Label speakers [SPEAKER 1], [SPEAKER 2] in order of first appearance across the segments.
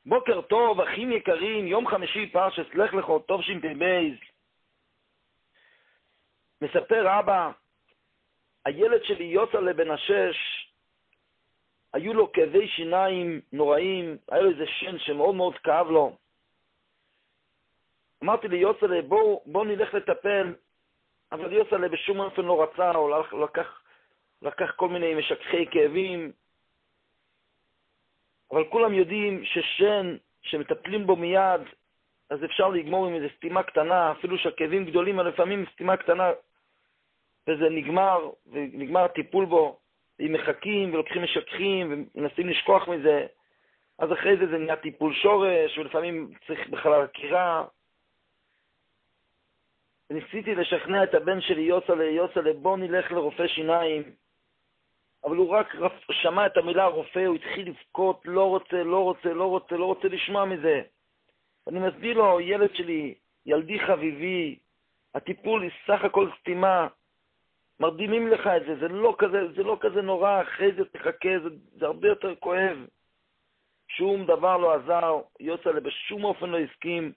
[SPEAKER 1] בוקר טוב, אחים יקרים, יום חמישי פרשת לך לך, טוב ש"פ. מספר אבא, הילד שלי יוצא בן 6, היו לו כאבי שיניים נוראים, היה לו איזה שן שמאוד מאוד כאב לו. אמרתי לי, יוצא, בוא נלך לטפל, אבל יוצא בשום אופן לא רצה, או לקח כל מיני משככי כאבים. אבל כולם יודעים ששן שמטפלים בו מיד, אז אפשר לגמור עם איזו סתימה קטנה, אפילו שהכאבים גדולים, אבל לפעמים סתימה קטנה, וזה ונגמר הטיפול בו, הם מחכים ולוקחים משככים ומנסים לשכוח מזה, אז אחרי זה נהיה טיפול שורש, ולפעמים צריך בכלל הכירה. וניסיתי לשכנע את הבן שלי, יוצא, בוא נלך לרופא שיניים, אבל הוא רק שמע את המילה רופא, הוא התחיל לבכות, לא רוצה לשמוע מזה. אני מסביר לו, ילד שלי, ילדי חביבי, הטיפול היא סך הכל סתימה, מרדימים לך את זה, זה לא כזה נורא, אחרי זה תחכה, זה הרבה יותר כואב. שום דבר לא עזר, יוצא בשום אופן לא הסכים.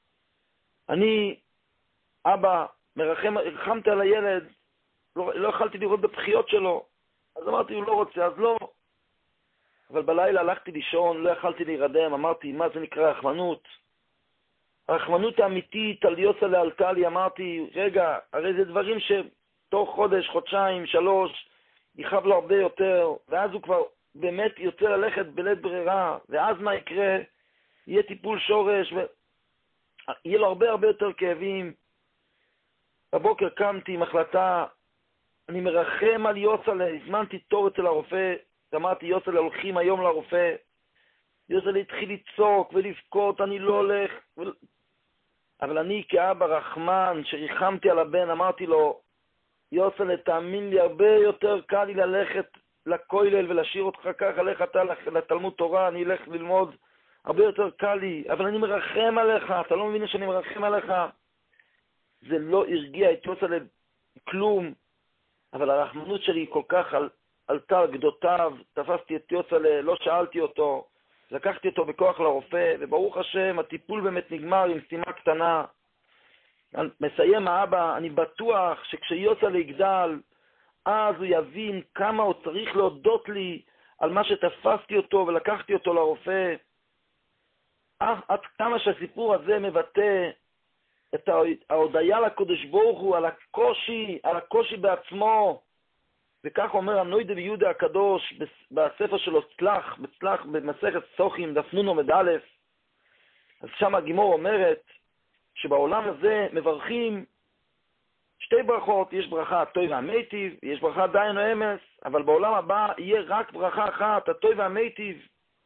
[SPEAKER 1] אני, אבא, רחמתי על הילד, לא יכלתי לראות בבחיות שלו, אז אמרתי, הוא לא רוצה, אז לא. אבל בלילה הלכתי לישון, לא יכלתי להירדם, אמרתי, מה זה נקרא רחמנות? הרחמנות האמיתית על יוצא עלתה לי, אמרתי, רגע, הרי זה דברים שתוך חודש, חודשיים, 3, יכאב לו הרבה יותר, ואז הוא כבר באמת יוצא ללכת בלית ברירה, ואז מה יקרה? יהיה טיפול שורש, ויהיה לו הרבה יותר כאבים. בבוקר קמתי עם החלטה, אני מרחם על יוצא, הזמנתי תור אצל הרופא, אמרתי, יוצא, הולכים היום לרופא. יוצא התחיל לצעוק ולבכות, אני לא הולך. אבל אני כאבא רחמן, שריחמתי על הבן, אמרתי לו, יוצא, תאמין לי, הרבה יותר קל לי ללכת לכולל ולהשאיר אותך ככה, לך אתה לתלמוד תורה, אני אלך ללמוד, הרבה יותר קל לי, אבל אני מרחם עליך, אתה לא מבין שאני מרחם עליך? זה לא הרגיע את יוצא לכלום, אבל הרחמנות שלי כל כך עלתה על גדותיו, תפסתי את יוצא, לא שאלתי אותו, לקחתי אותו בכוח לרופא, וברוך השם, הטיפול באמת נגמר עם סתימה קטנה. מסיים האבא, אני בטוח שכשיוצא יגדל, אז הוא יבין כמה הוא צריך להודות לי על מה שתפסתי אותו ולקחתי אותו לרופא. עד כמה שהסיפור הזה מבטא את ההודיה לקדוש ברוך הוא על הקושי בעצמו. וכך אומר הנוידה ויהודה הקדוש בספר שלו צלח, במסכת סוחים, דף נ' עמוד א'. אז שם הגימור אומרת שבעולם הזה מברכים 2 ברכות, יש ברכה הטוב והמיטיב, יש ברכה דיין או אמס, אבל בעולם הבא יהיה רק ברכה אחת, הטוב והמיטיב.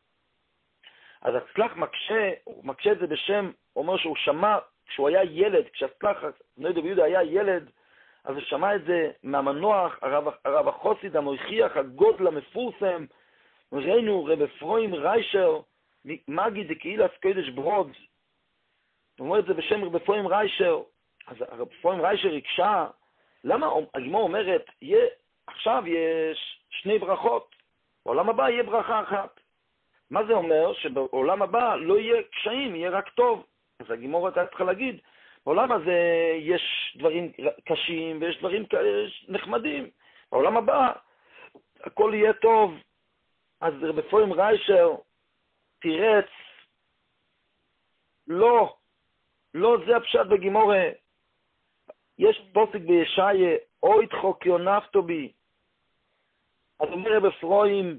[SPEAKER 1] אז הצלח מקשה את זה בשם, אומר שהוא שמע, כשהוא היה ילד, כשהצלח, נוידה ויהודה היה ילד, אז הוא שמע את זה מהמנוח, הרב החוסיד המוכיח, הגודל המפורסם, ראינו רב אפרים ריישר, מגיד דקהילת קודש ברוד, הוא אומר את זה בשם רב אפרים ריישר, אז הרב אפרים ריישר הקשה, למה הגימור אומרת, עכשיו יש 2 ברכות, בעולם הבא יהיה ברכה אחת. מה זה אומר? שבעולם הבא לא יהיה קשיים, יהיה רק טוב. אז הגימור הייתה צריכה להגיד, בעולם הזה יש דברים קשים ויש דברים נחמדים. בעולם הבא הכל יהיה טוב. אז רב אפרים ריישר תירץ, לא זה הפשט בגימורה. יש פוסק בישעיה, אוי תחוקיו נפתו בי. אז אומר רב אפרים,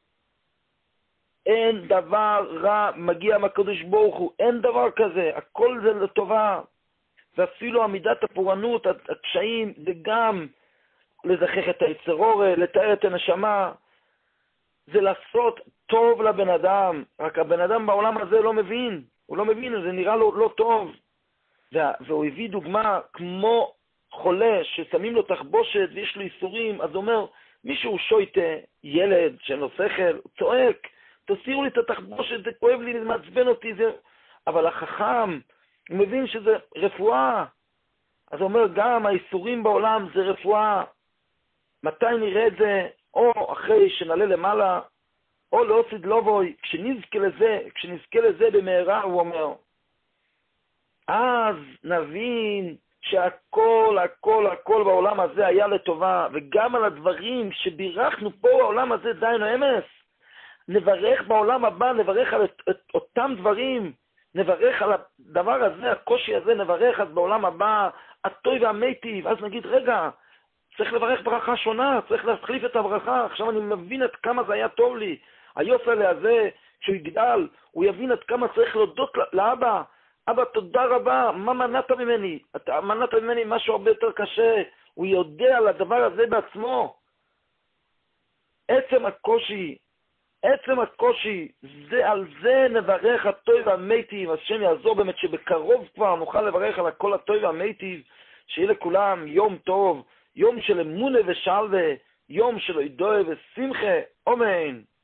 [SPEAKER 1] אין דבר רע מגיע מהקדוש ברוך הוא, אין דבר כזה, הכל זה לטובה. ואפילו עמידת הפורענות, הקשיים, זה גם לזכח את היצרורה, לתאר את הנשמה, זה לעשות טוב לבן אדם. רק הבן אדם בעולם הזה לא מבין, הוא לא מבין, זה נראה לו לא טוב. והוא הביא דוגמה כמו חולה ששמים לו תחבושת ויש לו איסורים, אז הוא אומר, מישהו שויטה, ילד שאין לו שכל, הוא צועק, תסירו לי את התחבושת, זה כואב לי, זה מעצבן אותי, אבל החכם, הוא מבין שזה רפואה. אז הוא אומר, גם האיסורים בעולם זה רפואה. מתי נראה את זה? או אחרי שנעלה למעלה, או לא סדלובוי, כשנזכה לזה במהרה, הוא אומר, אז נבין שהכל, הכל, הכל בעולם הזה היה לטובה, וגם על הדברים שבירכנו פה בעולם הזה, דיינו אמס, נברך בעולם הבא, נברך על את אותם דברים, נברך על הדבר הזה, הקושי הזה, נברך אז בעולם הבא, הטוי והמיטיב, אז נגיד, רגע, צריך לברך ברכה שונה, צריך להחליף את הברכה, עכשיו אני מבין עד כמה זה היה טוב לי, היופלה הזה, כשהוא יגדל, הוא יבין עד כמה צריך להודות לאבא, אבא, תודה רבה, מה מנעת ממני? אתה מנעת ממני משהו הרבה יותר קשה, הוא יודע על הדבר הזה בעצמו. עצם הקושי, זה, על זה נברך הטוי והמיטיב, השם יעזור באמת שבקרוב כבר נוכל לברך על הכל הטוי והמיטיב, שיהיה לכולם יום טוב, יום של אמונה ושלווה, יום של עידוי ושמחה, אמן.